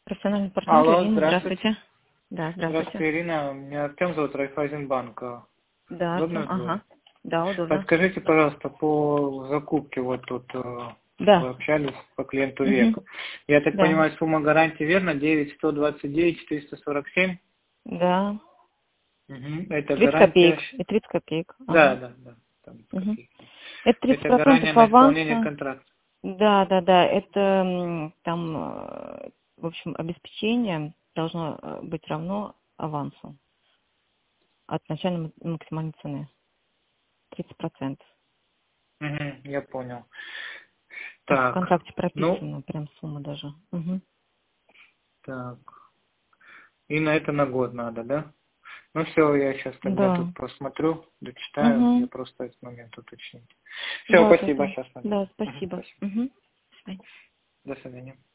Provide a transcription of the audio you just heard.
Профессиональный партнер Алло, Ирина, здравствуйте. здравствуйте. Да, здравствуйте. Здравствуйте, Ирина. Меня Артем зовут, Райфайзенбанк. Да, Удобно Артем, разговаривать? ага. Да, удобно. Подскажите, пожалуйста, по закупке, вот тут Да. вы общались по клиенту Угу. ВЕК. Я так Да. понимаю, сумма гарантии верно? 9 129 447? Да. Угу. Это 30 гарантия... копеек. И 30 копеек. Да, Ага. да, да. Там Угу. копейки. Это Это 30% гарантия на исполнение аванса. контракта. Да, да, да. Это там, в общем, обеспечение должно быть равно авансу от начальной максимальной цены. 30%. Угу, я понял. Так в Так, контракте ну, прописано, прям сумма даже. Угу. так. И на это на год надо, да? Ну все, я сейчас тогда Да. тут посмотрю, дочитаю, я Угу. просто этот момент уточнить. Все, Да, да, спасибо, да. сейчас надо. Да, Мгм, спасибо. спасибо. Угу. До свидания. До свидания.